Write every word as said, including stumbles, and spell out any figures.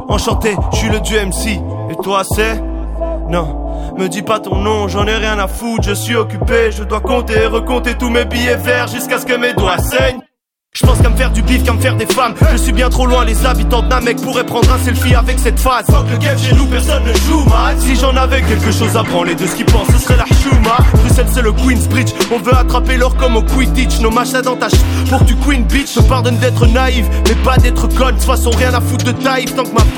Enchanté, je suis le dieu M C. Et toi c'est? Non, me dis pas ton nom, j'en ai rien à foutre, je suis occupé. Je dois compter et recompter tous mes billets verts jusqu'à ce que mes doigts saignent. Je pense qu'à me faire du bif, qu'à me faire des femmes. Je suis bien trop loin, les habitants de Namek pourraient prendre un selfie avec cette phase. Fuck le game, chez nous personne ne joue mal. Si j'en avais quelque chose à branler de ce qu'ils pensent, ce serait la chouma. Bruxelles c'est le Queensbridge, on veut attraper l'or comme au Quidditch. Nos machins dans ta ch... pour du Queen Beach. Je pardonne d'être naïf, mais pas d'être conne. De toute façon rien à foutre de taïf tant que ma